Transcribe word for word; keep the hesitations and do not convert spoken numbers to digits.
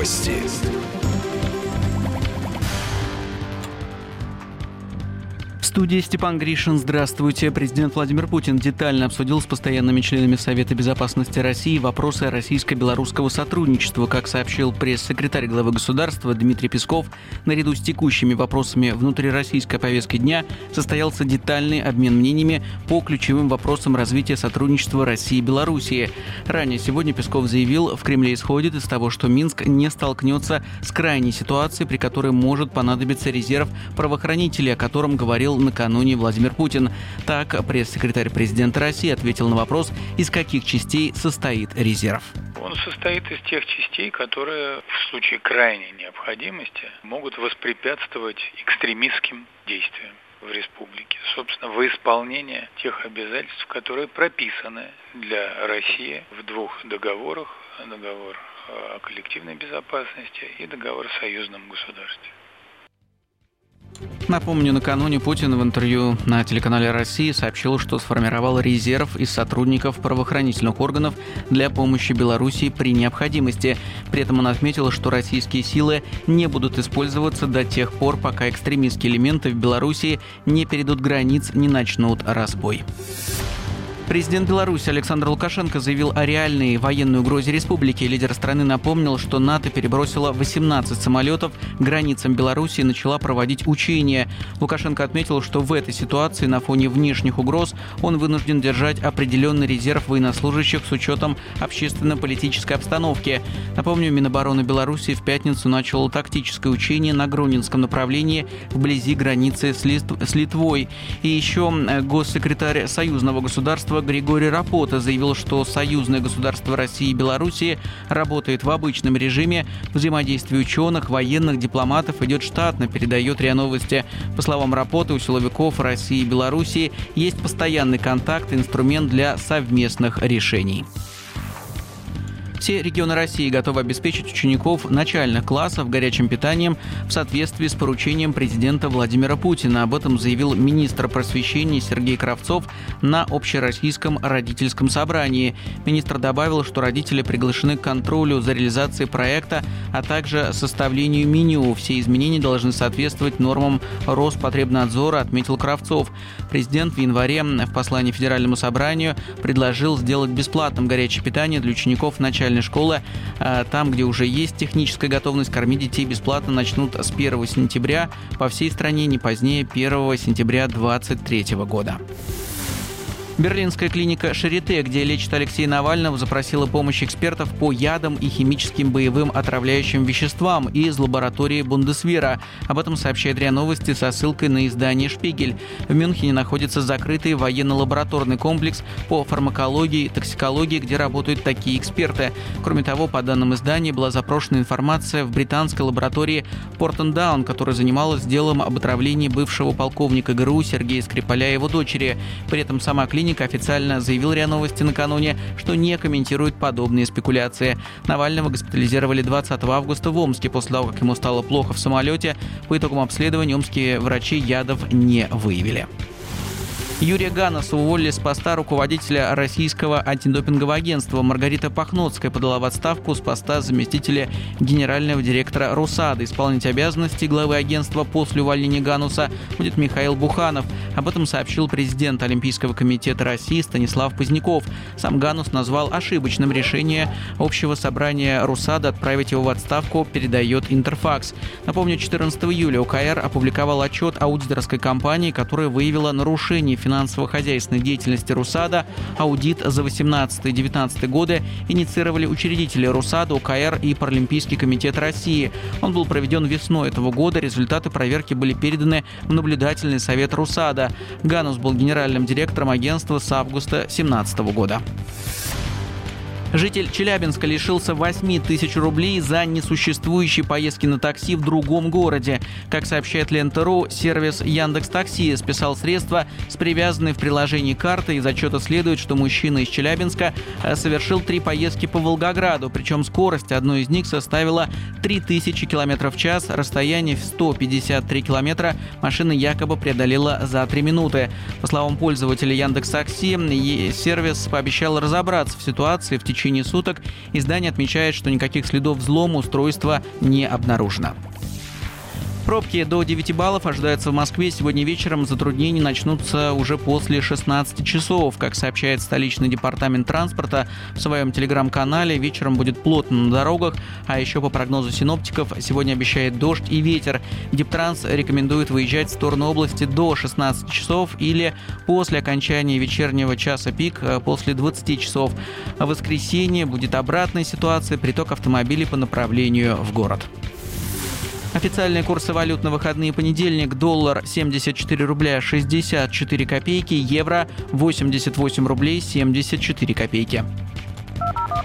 Новости. В студии Степан Гришин. Здравствуйте. Президент Владимир Путин детально обсудил с постоянными членами Совета безопасности России вопросы российско-белорусского сотрудничества. Как сообщил пресс-секретарь главы государства Дмитрий Песков, наряду с текущими вопросами внутрироссийской повестки дня состоялся детальный обмен мнениями по ключевым вопросам развития сотрудничества России и Белоруссии. Ранее сегодня Песков заявил, в Кремле исходит из того, что Минск не столкнется с крайней ситуацией, при которой может понадобиться резерв правоохранителей, о котором говорил накануне Владимир Путин. Так, пресс-секретарь президента России ответил на вопрос, из каких частей состоит резерв. Он состоит из тех частей, которые в случае крайней необходимости могут воспрепятствовать экстремистским действиям в республике. Собственно, во исполнение тех обязательств, которые прописаны для России в двух договорах. Договор о коллективной безопасности и договор о союзном государстве. Напомню, накануне Путин в интервью на телеканале «Россия» сообщил, что сформировал резерв из сотрудников правоохранительных органов для помощи Белоруссии при необходимости. При этом он отметил, что российские силы не будут использоваться до тех пор, пока экстремистские элементы в Белоруссии не перейдут границ, не начнут разбой. Президент Беларуси Александр Лукашенко заявил о реальной военной угрозе республики. Лидер страны напомнил, что НАТО перебросило восемнадцать самолетов к границам Беларуси и начала проводить учения. Лукашенко отметил, что в этой ситуации на фоне внешних угроз он вынужден держать определенный резерв военнослужащих с учетом общественно-политической обстановки. Напомню, Минобороны Беларуси в пятницу начало тактическое учение на Гронинском направлении вблизи границы с, Литв... с Литвой. И еще госсекретарь союзного государства Григорий Рапота заявил, что союзное государство России и Белоруссии работает в обычном режиме. Взаимодействие ученых, военных, дипломатов идет штатно, передает РИА Новости. По словам Рапоты, у силовиков России и Белоруссии есть постоянный контакт и инструмент для совместных решений. Все регионы России готовы обеспечить учеников начальных классов горячим питанием в соответствии с поручением президента Владимира Путина. Об этом заявил министр просвещения Сергей Кравцов на общероссийском родительском собрании. Министр добавил, что родители приглашены к контролю за реализацией проекта, а также составлению меню. Все изменения должны соответствовать нормам Роспотребнадзора, отметил Кравцов. Президент в январе в послании Федеральному собранию предложил сделать бесплатным горячее питание для учеников начальной школы. Там, где уже есть техническая готовность, кормить детей бесплатно начнут с первого сентября по всей стране, не позднее первого сентября две тысячи двадцать третьего года. Берлинская клиника «Шарите», где лечат Алексея Навального, запросила помощь экспертов по ядам и химическим боевым отравляющим веществам из лаборатории Бундесвера. Об этом сообщает РИА Новости со ссылкой на издание «Шпигель». В Мюнхене находится закрытый военно-лабораторный комплекс по фармакологии и токсикологии, где работают такие эксперты. Кроме того, по данным издания, была запрошена информация в британской лаборатории Портендаун, которая занималась делом об отравлении бывшего полковника ГРУ Сергея Скрипаля и его дочери. При этом сама клиника официально заявил РИА Новости накануне, что не комментирует подобные спекуляции. Навального госпитализировали двадцатого августа в Омске после того, как ему стало плохо в самолете. По итогам обследования омские врачи ядов не выявили. Юрия Ганоса уволили с поста руководителя российского антидопингового агентства. Маргарита Пахноцкая подала в отставку с поста заместителя генерального директора РОСАДА. Исполнять обязанности главы агентства после увольнения Гануса будет Михаил Буханов. Об этом сообщил президент Олимпийского комитета России Станислав Поздняков. Сам Ганус назвал ошибочным решение общего собрания РОСАДА отправить его в отставку, передает Интерфакс. Напомню, четырнадцатого июля УКР опубликовал отчет аудиторской компании, которая выявила нарушение финансового финансово-хозяйственной деятельности РУСАДА. Аудит за восемнадцатый-девятнадцатый годы инициировали учредители РУСАДА, УКР и Паралимпийский комитет России. Он был проведен весной этого года. Результаты проверки были переданы в наблюдательный совет РУСАДА. Ганус был генеральным директором агентства с августа две тысячи семнадцатого года. Житель Челябинска лишился восемь тысяч рублей за несуществующие поездки на такси в другом городе. Как сообщает Лента.ру, сервис Яндекс.Такси списал средства с привязанной в приложении карты. Из отчета следует, что мужчина из Челябинска совершил три поездки по Волгограду, причем скорость одной из них составила три тысячи километров в час. Расстояние в сто пятьдесят три километра машина якобы преодолела за три минуты. По словам пользователя Яндекс.Такси, сервис пообещал разобраться в ситуации в течение течение суток. Издание отмечает, что никаких следов взлома устройства не обнаружено. Пробки до девяти баллов ожидаются в Москве. Сегодня вечером затруднения начнутся уже после шестнадцати часов. Как сообщает столичный департамент транспорта в своем телеграм-канале, вечером будет плотно на дорогах, а еще по прогнозу синоптиков сегодня обещает дождь и ветер. Дептранс рекомендует выезжать в сторону области до шестнадцати часов или после окончания вечернего часа пик после двадцати часов. В воскресенье будет обратная ситуация, приток автомобилей по направлению в город. Официальные курсы валют на выходные: понедельник: доллар семьдесят четыре рубля шестьдесят четыре копейки, евро восемьдесят восемь рублей семьдесят четыре копейки.